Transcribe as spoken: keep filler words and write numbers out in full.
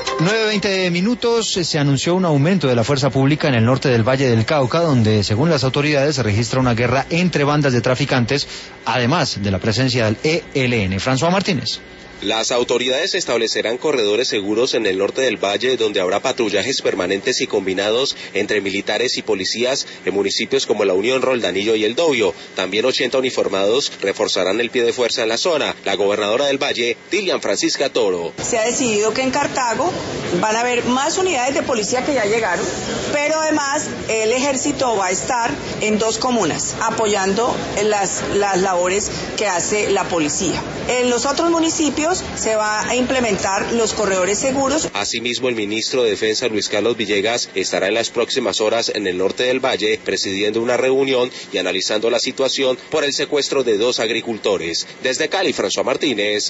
nueve veinte minutos, se anunció un aumento de la fuerza pública en el norte del Valle del Cauca, donde según las autoridades se registra una guerra entre bandas de traficantes, además de la presencia del E L N. François Martínez. Las autoridades establecerán corredores seguros en el norte del valle, donde habrá patrullajes permanentes y combinados entre militares y policías en municipios como La Unión, Roldanillo y El Dobio. También ochenta uniformados reforzarán el pie de fuerza en la zona. La gobernadora del valle, Dilian Francisca Toro. Se ha decidido que en Cartago van a haber más unidades de policía que ya llegaron, pero además el ejército va a estar en dos comunas apoyando las, las labores que hace la policía. En los otros municipios se va a implementar los corredores seguros. Asimismo, el ministro de Defensa, Luis Carlos Villegas, estará en las próximas horas en el norte del valle presidiendo una reunión y analizando la situación por el secuestro de dos agricultores. Desde Cali, François Martínez,